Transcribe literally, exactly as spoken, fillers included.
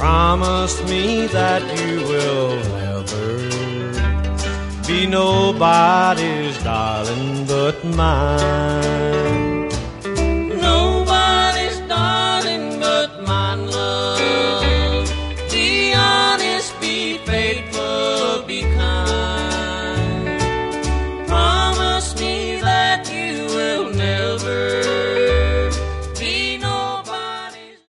promise me that you will never be nobody's darling but mine.